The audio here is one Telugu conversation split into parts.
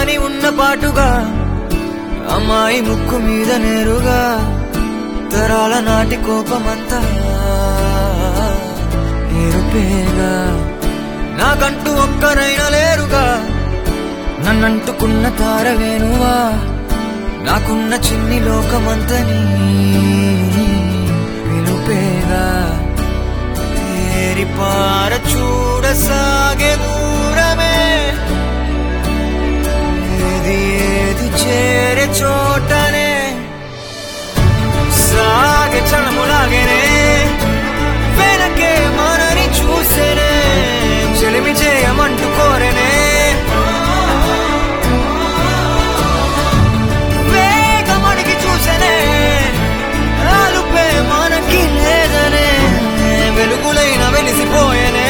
అని ఉన్న పాటుగా అమ్మాయి ముక్కు మీద నేరుగా తరాల నాటి కోపమంతా ఏరుపేగా నాకంటూ ఒక్కరైనా లేరుగా నన్నంటుకున్న తారవేనువా నాకున్న చిన్ని లోకమంతని వినుపేగా తేరిపార చూడసాగే దూరమే ఏది ఏది చేరే చోటనే సాగే చలములాగేనే వెనకే మనని చూసేనే చెలిమి చేయమంటూ కోరేనే వేగమడికి చూసేనే ఆలుపే మనకి లేదనే వెలుగులైన వెలిసిపోయేనే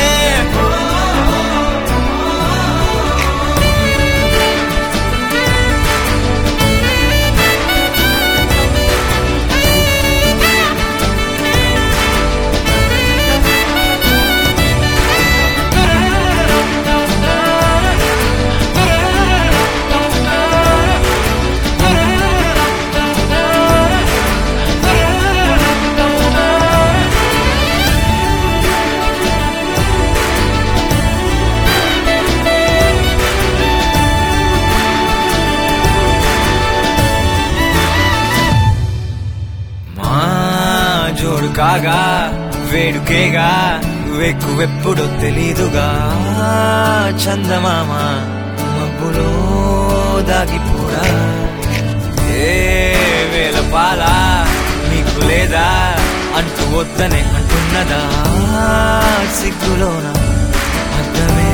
జోడు కాగా వేడుకేగా వెక్కువెప్పుడు తెలీదుగా చందమామ మబ్బులో దాగిపోరా ఏ వేల పాల మీకు లేదా అంటూ వద్దనే అంటున్నదా సిగ్గులోన అర్థమే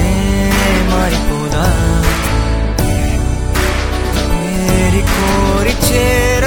మారిపోదా కోరి చేర